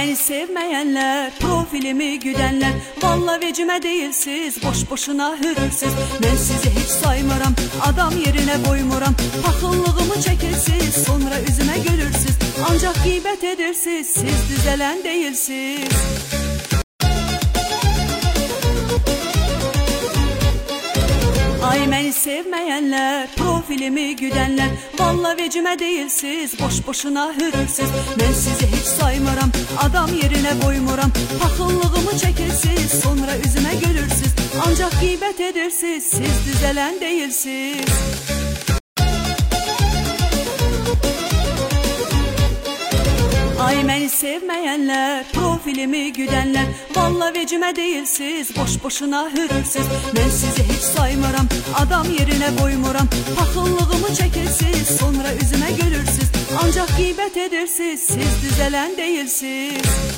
məni sevməyənlər, profilimi güdənlər, valla vecimə deyilsiz, boş-boşuna hürürsüz. Mən sizi heç saymıram, adam yerinə qoymuram, paxıllığımı çəkirsiz, sonra üzümə gülürsüz. Ancaq qeybət edirsiz, siz düzələn deyilsiz. Ay məni sevməyənlər, profilimi güdənlər, valla vecimə deyilsiz, boş-boşuna hürürsüz. Mən sizi heç saymıram, adam yerinə qoymuram, paxıllığımı çəkirsiz, sonra üzümə gülürsüz. Ancaq qeybət edirsiz, siz düzələn deyilsiz. Ay məni sevməyənlər, profilimi güdənlər, valla vecimə deyilsiz, boş-boşuna hürürsüz. Mən sizi heç saymıram, adam yerinə qoymuram, paxıllığımı çəkirsiz, sonra üzümə gülürsüz. Ancaq qeybət edirsiz, siz düzələn deyilsiz.